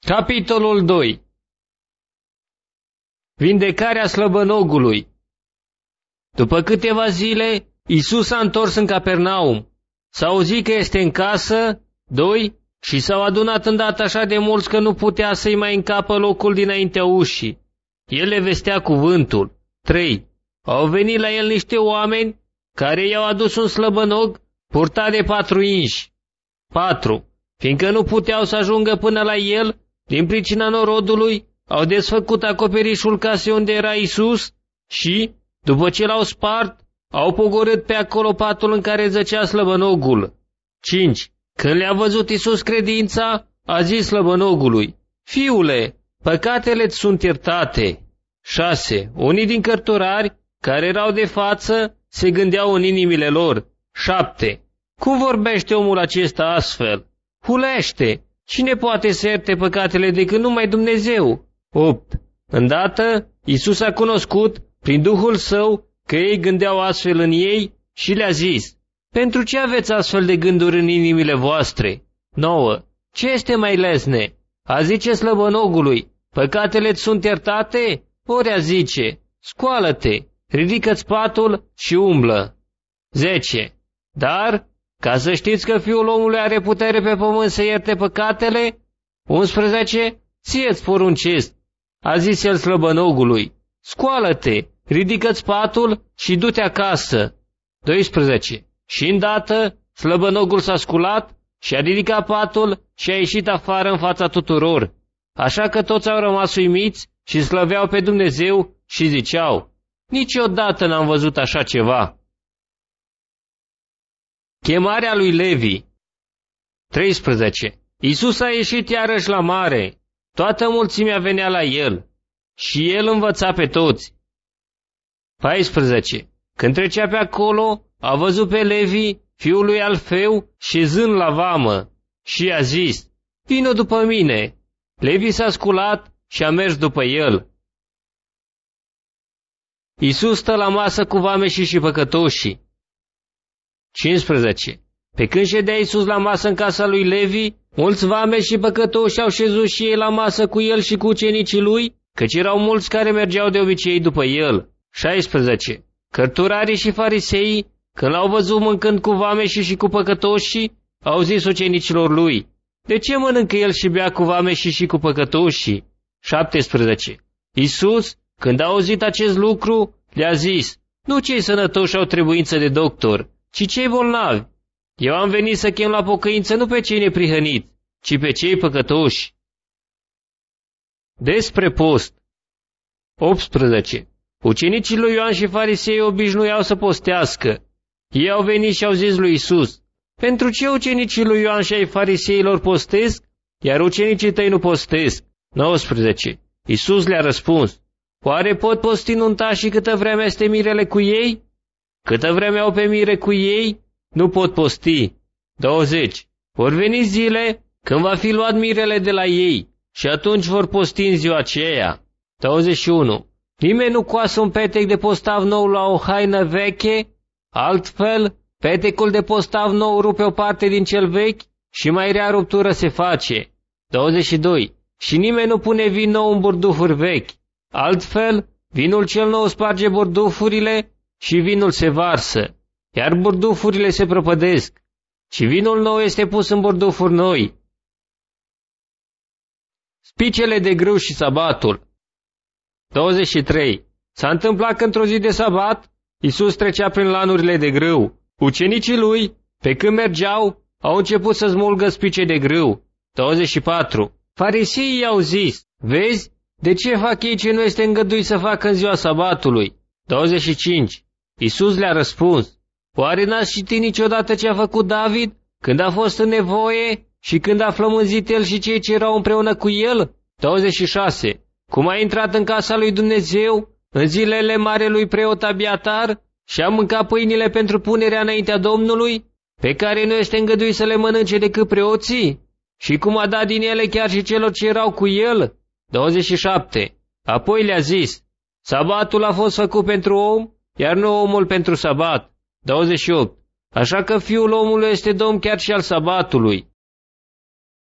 Capitolul 2. Vindecarea slăbănogului. După câteva zile, Iisus s-a întors în Capernaum. S-a auzit că este în casă. 2. Și s-au adunat îndată așa de mulți că nu putea să-i mai încapă locul dinaintea ușii. El le vestea cuvântul. 3. Au venit la el niște oameni care i-au adus un slăbănog purtat de 4 inși. 4. Fiindcă nu puteau să ajungă până la el, din pricina norodului, au desfăcut acoperișul casei unde era Iisus și, după ce l-au spart, au pogorât pe acolo patul în care zăcea slăbănogul. 5. Când le-a văzut Iisus credința, a zis slăbănogului: Fiule, păcatele-ți sunt iertate. 6. Unii din cărturari, care erau de față, se gândeau în inimile lor: 7. Cum vorbește omul acesta astfel? Hulește! Cine poate să ierte păcatele decât numai Dumnezeu? 8. Îndată, Iisus a cunoscut, prin Duhul Său, că ei gândeau astfel în ei și le-a zis: Pentru ce aveți astfel de gânduri în inimile voastre? 9. Ce este mai lesne? A zice slăbănogului: Păcatele-ți sunt iertate? Ori a zice: Scoală-te, ridică-ți patul și umblă. 10. Dar, ca să știți că Fiul omului are putere pe pământ să ierte păcatele. 11. Ție-ți poruncesc, a zis el slăbănogului: Scoală-te, ridică-ți patul și du-te acasă. 12. Și îndată slăbănogul s-a sculat și a ridicat patul și a ieșit afară în fața tuturor. Așa că toți au rămas uimiți și slăveau pe Dumnezeu și ziceau: Niciodată n-am văzut așa ceva. Chemarea lui Levi. 13. Iisus a ieșit iarăși la mare. Toată mulțimea venea la el și el învăța pe toți. 14. Când trecea pe acolo, a văzut pe Levi, fiul lui Alfeu, șezând la vamă și a zis: Vino după mine. Levi s-a sculat și a mers după el. Iisus stă la masă cu vameșii și păcătoșii. 15. Pe când ședea Iisus la masă în casa lui Levi, mulți vameși și păcătoși au șezut și ei la masă cu el și cu ucenicii lui, căci erau mulți care mergeau de obicei după el. 16. Cărturarii și fariseii, când l-au văzut mâncând cu vameșii și cu păcătoșii, au zis ucenicilor lui: De ce mănâncă el și bea cu vameșii și cu păcătoșii? 17. Iisus, când a auzit acest lucru, le-a zis: Nu cei sănătoși au trebuință de doctor, ci cei bolnavi. Eu am venit să chem la pocăință nu pe cei neprihăniți, ci pe cei păcătoși. Despre post. 18. Ucenicii lui Ioan și farisei obișnuiau să postească. Ei au venit și au zis lui Iisus: Pentru ce ucenicii lui Ioan și ai fariseilor postesc, iar ucenicii tăi nu postesc? 19. Iisus le-a răspuns: Oare pot posti nuntașii câtă vreme este mirele cu ei? Câtă vreme au pe mire cu ei, nu pot posti. 20. Vor veni zile când va fi luat mirele de la ei și atunci vor posti în ziua aceea. 21. Nimeni nu coasă un petec de postav nou la o haină veche, altfel petecul de postav nou rupe o parte din cel vechi și mai rea ruptură se face. 22. Și nimeni nu pune vin nou în burdufuri vechi, altfel vinul cel nou sparge burdufurile și vinul se varsă, iar burdufurile se prăpădesc, și vinul nou este pus în burdufuri noi. Spicele de grâu și sabatul. 23. S-a întâmplat că într-o zi de sabat, Iisus trecea prin lanurile de grâu. Ucenicii lui, pe când mergeau, au început să smulgă spice de grâu. 24. Fariseii i-au zis: Vezi, de ce fac ei ce nu este îngăduit să facă în ziua sabatului? 25. Iisus le-a răspuns: Oare n-ați citit niciodată ce a făcut David când a fost în nevoie și când a flămânzit el și cei ce erau împreună cu el? 26. Cum a intrat în casa lui Dumnezeu în zilele marelui preot Abiatar și a mâncat pâinile pentru punerea înaintea Domnului, pe care nu este îngăduit să le mănânce decât preoții? Și cum a dat din ele chiar și celor ce erau cu el? 27. Apoi le-a zis: Sabatul a fost făcut pentru om, iar nu omul pentru sabat. 28. Așa că Fiul omului este Domn chiar și al sabatului.